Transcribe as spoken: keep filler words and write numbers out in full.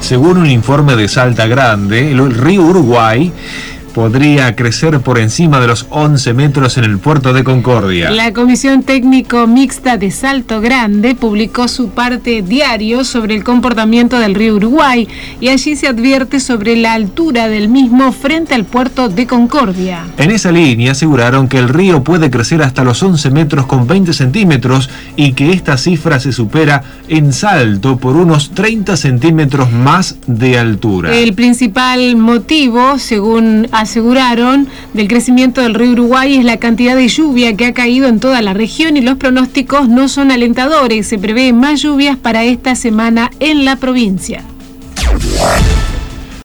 Según un informe de Salta Grande, el río Uruguay podría crecer por encima de los once metros en el puerto de Concordia. La Comisión Técnico Mixta de Salto Grande publicó su parte diario sobre el comportamiento del río Uruguay y allí se advierte sobre la altura del mismo frente al puerto de Concordia. En esa línea aseguraron que el río puede crecer hasta los once metros con veinte centímetros y que esta cifra se supera en Salto por unos treinta centímetros más de altura. El principal motivo, según aseguraron, del crecimiento del río Uruguay es la cantidad de lluvia que ha caído en toda la región y los pronósticos no son alentadores. Se prevé más lluvias para esta semana en la provincia.